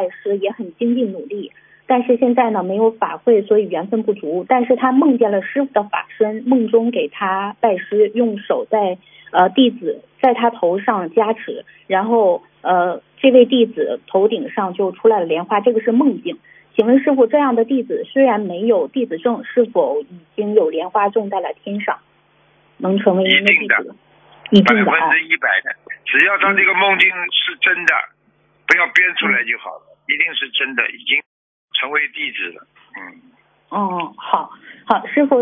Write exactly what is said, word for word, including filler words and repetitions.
拜师，也很精进努力，但是现在呢没有法会，所以缘分不足。但是他梦见了师傅的法身，梦中给他拜师，用手在呃弟子在他头上加持，然后呃这位弟子头顶上就出来了莲花，这个是梦境。请问师傅，这样的弟子虽然没有弟子证，是否已经有莲花种在了天上，能成为您的弟子？一定的， 百分之一百的，只要他这个梦境是真的，不要编出来就好了，一定是真的，已经成为弟子了。嗯。 哦，好，好，师傅。